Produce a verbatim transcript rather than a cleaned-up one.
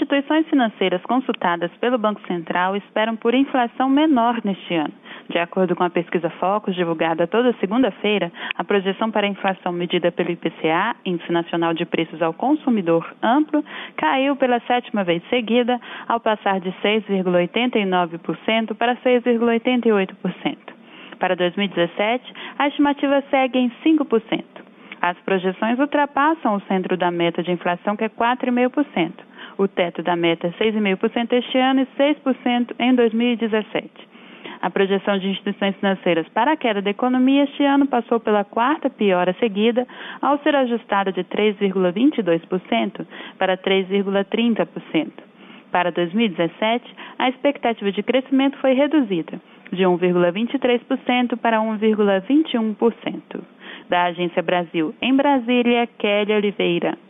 instituições financeiras consultadas pelo Banco Central esperam por inflação menor neste ano. De acordo com a pesquisa Focus, divulgada toda segunda-feira, a projeção para a inflação medida pelo I P C A, Índice Nacional de Preços ao Consumidor Amplo, caiu pela sétima vez seguida, ao passar de seis vírgula oitenta e nove por cento para seis vírgula oitenta e oito por cento. Para dois mil e dezessete, a estimativa segue em cinco por cento. As projeções ultrapassam o centro da meta de inflação, que é quatro vírgula cinco por cento. O teto da meta é seis vírgula cinco por cento este ano e seis por cento em dois mil e dezessete. A projeção de instituições financeiras para a queda da economia este ano passou pela quarta piora seguida, ao ser ajustada de três vírgula vinte e dois por cento para três vírgula trinta por cento. Para dois mil e dezessete, a expectativa de crescimento foi reduzida, de um vírgula vinte e três por cento para um vírgula vinte e um por cento. Da Agência Brasil, em Brasília, Kelly Oliveira.